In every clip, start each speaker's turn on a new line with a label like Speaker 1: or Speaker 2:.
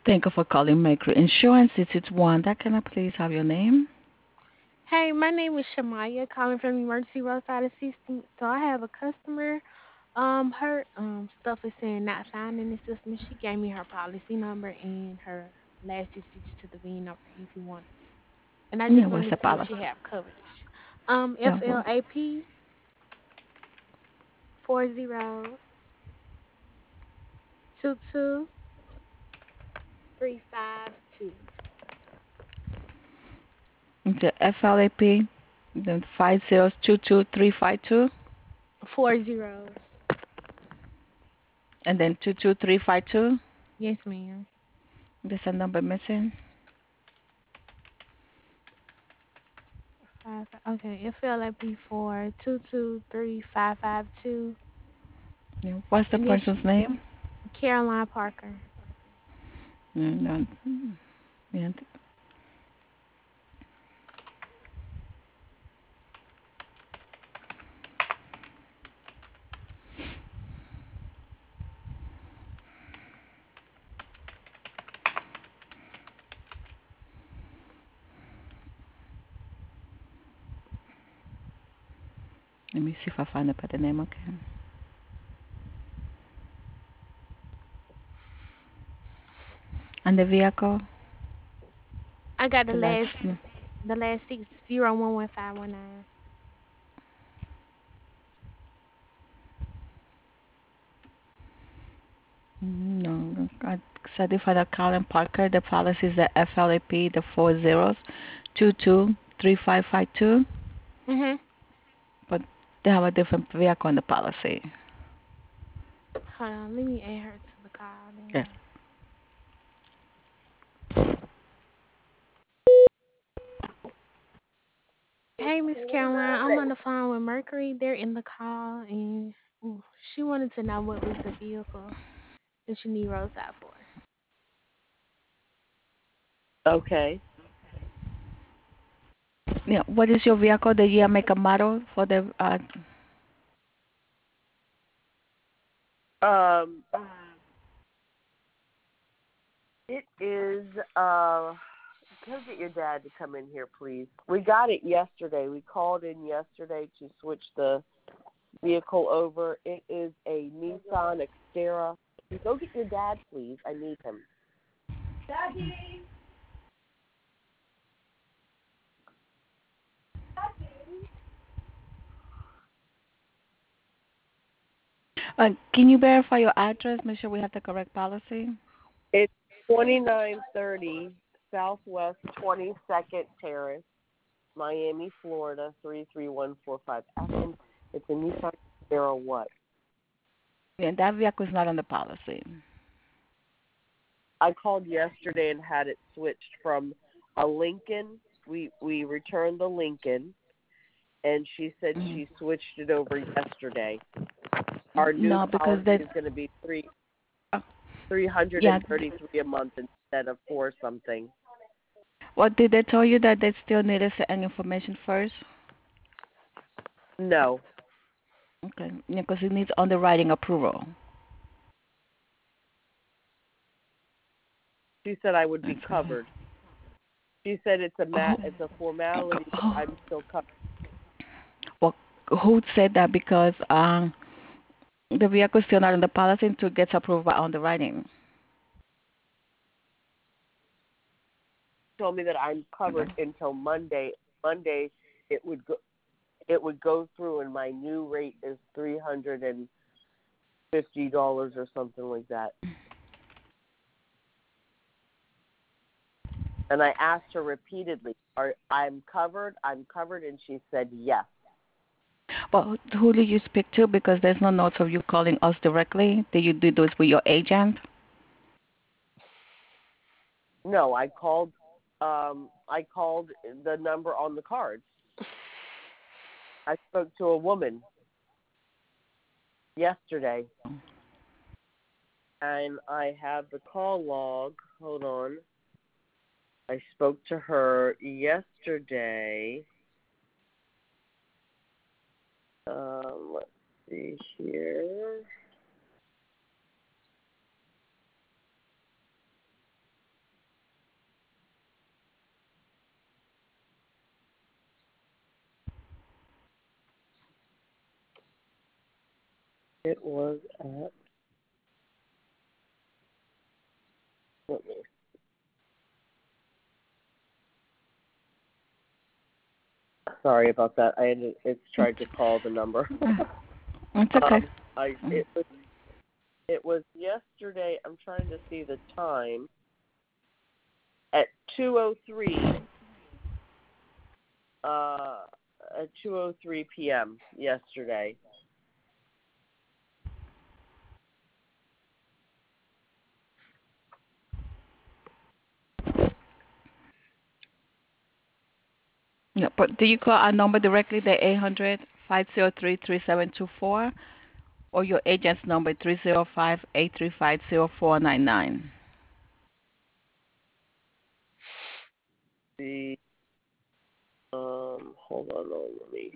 Speaker 1: Thank you for calling Mercury Insurance. This is Wanda. Can I please have your name?
Speaker 2: Hey, my name is Shamaya, calling from Emergency Roadside Assistance. So I have a customer. Her stuff is saying not found in the system. She gave me her policy number and her last 6 digits to the VIN number if you want. And I
Speaker 1: Yeah,
Speaker 2: just
Speaker 1: what's
Speaker 2: wanted
Speaker 1: the
Speaker 2: to see if
Speaker 1: policy?
Speaker 2: she had coverage.
Speaker 1: Yeah,
Speaker 2: FLAP 4022352.
Speaker 1: the FLAP, then 5022352,
Speaker 2: 4 zeros.
Speaker 1: and then 22352.
Speaker 2: Yes, ma'am.
Speaker 1: There's a number missing.
Speaker 2: Okay, FLAP 4223552.
Speaker 1: Yeah, what's the
Speaker 2: And then
Speaker 1: person's name?
Speaker 2: Caroline Parker.
Speaker 1: No, yeah, let me see if I find it by the name. Okay. And the vehicle,
Speaker 2: I got
Speaker 1: the last.
Speaker 2: the last 6011519.
Speaker 1: No, I certified a Colin Parker. The policy is the FLAP, the 40223552,
Speaker 2: Mhm.
Speaker 1: but they have a different vehicle on the policy.
Speaker 2: Hold on, let me add her to the call
Speaker 1: Yes.
Speaker 2: then. Hey, Miss Caroline, I'm on the phone with Mercury. They're in the call, and she wanted to know what was the vehicle that you need roadside for.
Speaker 3: Okay.
Speaker 1: Yeah. What is your vehicle? The year, make, and model for the
Speaker 3: Um, it is. Go get your dad to come in here, please. We got it yesterday. We called in yesterday to switch the vehicle over. It is a Nissan Xterra. Go get your dad, please. I need him. Daddy.
Speaker 1: can you verify your address? Make sure we have the correct policy.
Speaker 3: It's 2930 Southwest 22nd Terrace, Miami, Florida 33145. Ask him it's a Nissan Xterra what?
Speaker 1: Yeah, that vehicle is not on the policy.
Speaker 3: I called yesterday and had it switched from a Lincoln. We returned the Lincoln, and she said
Speaker 1: Mhm.
Speaker 3: she switched it over yesterday. Our new
Speaker 1: No, because
Speaker 3: policy
Speaker 1: that.
Speaker 3: is going to be
Speaker 1: Uh,
Speaker 3: three hundred
Speaker 1: yeah.
Speaker 3: and 33 a month instead of four something.
Speaker 1: What did they tell you that they still needed certain information first?
Speaker 3: No,
Speaker 1: Okay. Yeah, because it needs underwriting approval.
Speaker 3: she said I would be
Speaker 1: That's
Speaker 3: covered. She said
Speaker 1: who,
Speaker 3: it's a formality, but I'm still covered.
Speaker 1: well, who said that? Because the vehicle is still not in the policy until it gets approved by underwriting.
Speaker 3: She told me that I'm
Speaker 1: Okay.
Speaker 3: covered until Monday. Monday it would go through, and my new rate is $350 or something like that. And I asked her repeatedly, I'm covered? I'm covered? And she said yes.
Speaker 1: Well, who did you speak to? Because there's no notes of you calling us directly. Did you do this with your agent?
Speaker 3: No, I called the number on the cards. I spoke to a woman yesterday, and I have the call log. Hold on. I spoke to her yesterday. Let's see here. It was at. Let me. Sorry about that. It's tried to call the number.
Speaker 1: It's okay.
Speaker 3: It was yesterday. I'm trying to see the time. At 2:03. At 2:03 p.m. yesterday.
Speaker 1: Yeah, but do you call our number directly, the 800-503-3724, or your agent's number 305-835-0499?
Speaker 3: The hold on, let me.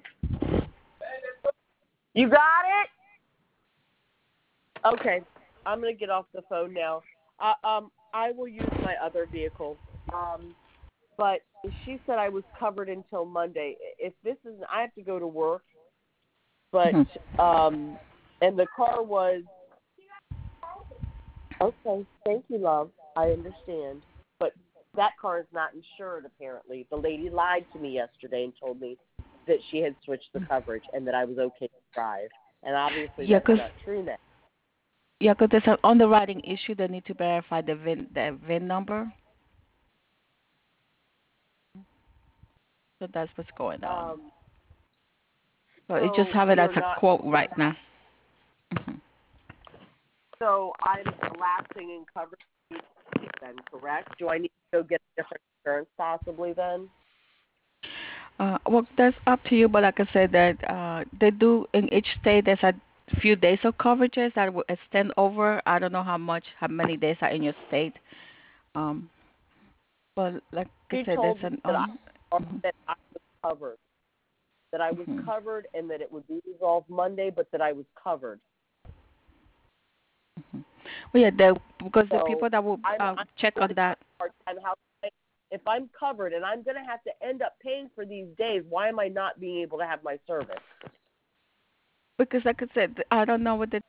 Speaker 3: You got it? Okay, I'm gonna get off the phone now. I will use my other vehicle. But she said I was covered until Monday. If this is, I have to go to work. But and the car was okay. Thank you, love. I understand. But that car is not insured. Apparently, the lady lied to me yesterday and told me that she had switched the coverage and that I was okay to drive. And obviously, that's not true now.
Speaker 1: Yeah, because there's an underwriting issue. They need to verify the VIN number. So that's what's going on. So it just have it as a quote right now.
Speaker 3: So I'm lapsing in coverage then, correct? Do I need to go get different insurance possibly then?
Speaker 1: Well, that's up to you. But like I said, that they do in each state. There's a few days of coverages that will extend over. I don't know how many days are in your state. But like I said, there's an
Speaker 3: that I was covered. That I was covered and that it would be resolved Monday, but that I was covered.
Speaker 1: Well, yeah, because the people that will check on that.
Speaker 3: If I'm covered and I'm going to have to end up paying for these days, why am I not being able to have my service?
Speaker 1: Because like I said, I don't know what the.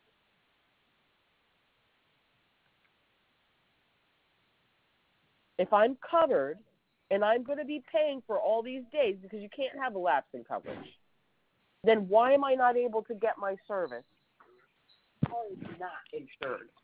Speaker 3: If I'm covered and I'm going to be paying for all these days because you can't have a lapse in coverage, then why am I not able to get my service? Car is not insured.